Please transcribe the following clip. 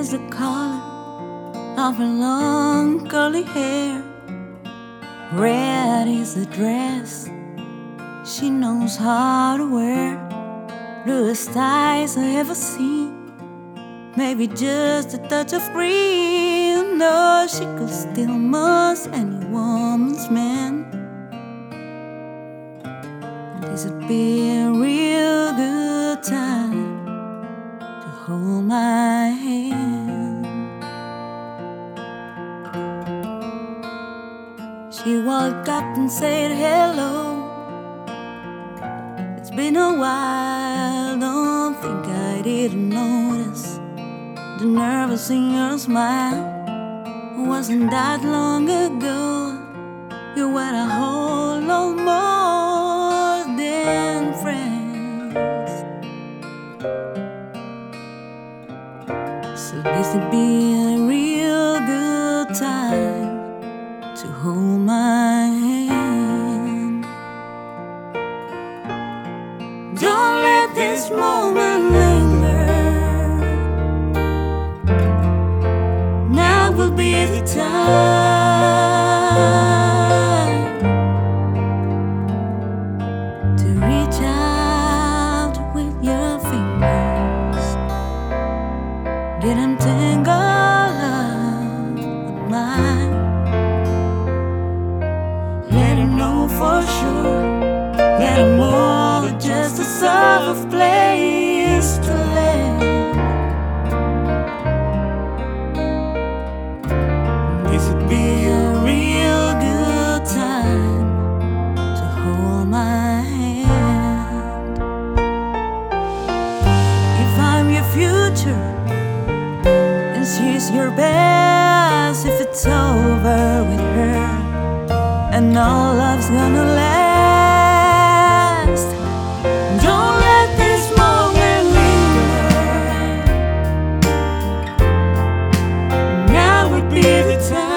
is the color of her long curly hair. Red is the dress she knows how to wear. Bluest eyes I ever seen, maybe just a touch of green. No, she could steal most any woman's man. This would be a real good time to hold my hand. She walked up and said hello. It's been a while, don't think I didn't notice the nervous in your smile. Wasn't that long ago you were a whole lot more than friends. So this would be a real good time to hold my hand. Don't let this moment linger. Now will be the time to reach out with your fingers, get them tangled up with mine. Let him know for sure that I'm more than just a soft place to land. This would be a real good time to hold my hand. If I'm your future and she's your best, if it's over with her and all love's gonna last, don't let this moment linger. Now would be the time